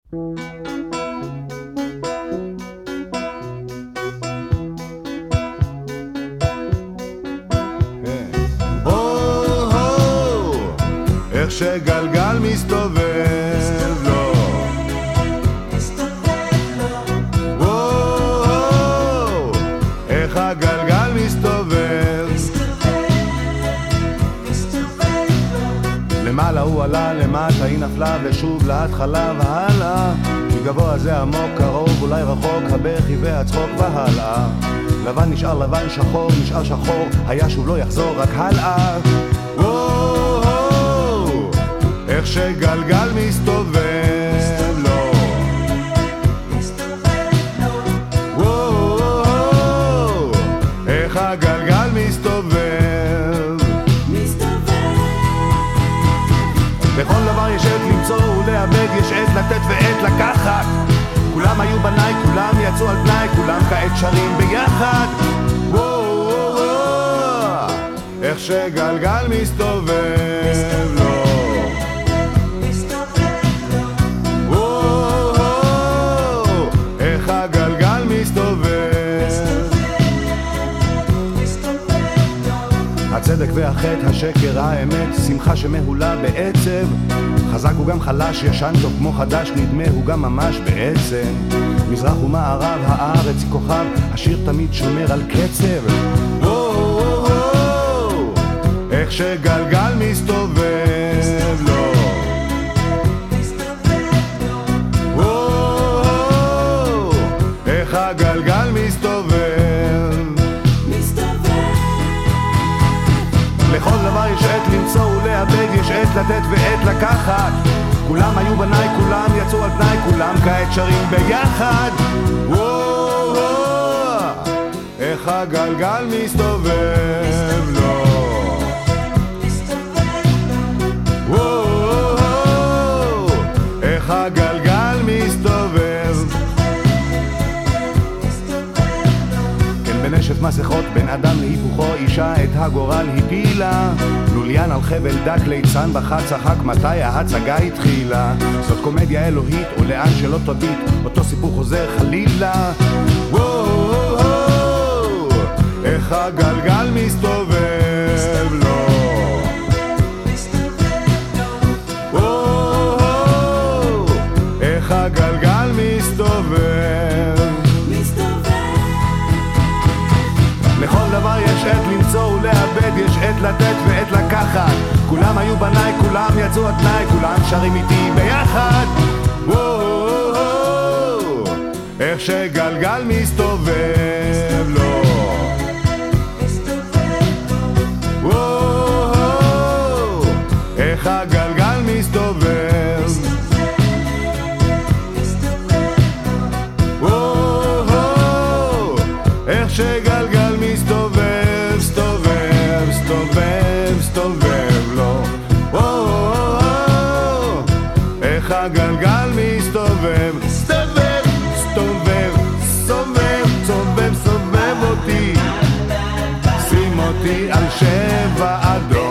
איך שגלגל מסתובב לו, איך הגלגל מסתובב, למעלה הוא עלה, למטה היא נפלה, ושוב להתחלה והלאה, מגבוה זה עמוק, קרוב, אולי רחוק, הבכי והצחוק והלאה, לבן נשאר לבן, שחור נשאר שחור, היה שוב לא יחזור, רק הלאה. איך שגלגל מסתובב לו, איך הגלגל מסתובב, בכל דבר יש עת למצוא ולאבד, יש עת לתת ועת לקחת, כולם היו בניי, כולם יצאו על פניי, כולם כעת שרים ביחד. איך שגלגל מסתובב לו, איך הגלגל מסתובב, הצדק והחטא, השקר, האמת, שמחה שמהולה בעצב, חזק הוא גם חלש, ישן טוב כמו חדש, נדמה הוא גם ממש בעצם, מזרח ומערב, הארץ היא כוכב, השיר תמיד שומר על קצב. איך שגלגל מסתובב לו, איך הגלגל מסתובב, לכל דבר יש עת למצוא ולאבד, יש עת לתת ועת לקחת, כולם היו בניי, כולם יצאו על פניי, כולם כעת שרים ביחד. איך הגלגל מסתובב לו, איך הגלגל מסתובב, כן בנשף מסכות בין אדם להיפוכו, אישה את הגורל הפילה, לוליין על חבל דק ליצן בחד צחק, מתי ההצגה התחילה, זאת קומדיה אלוהית ולאן שלא תביט, אותו סיפור חוזר חלילה. איך הגלגל מסתובב לו, איך הגלגל מסתובב, לכל דבר יש עת למצוא ולאבד, יש עת לתת ועת לקחת, כולם היו בניי, כולם יצאו על תנאי, כולם שרים איתי ביחד. איך שגלגל מסתובב לו, איך הגלגל מסתובב, איך שגלגל מסתובב, סתובב, סתובב, סתובב לו, איך הגלגל מסתובב, סתובב, סתובב, סובב, סובב, סובב אותי, שים אותי על שבע אדום.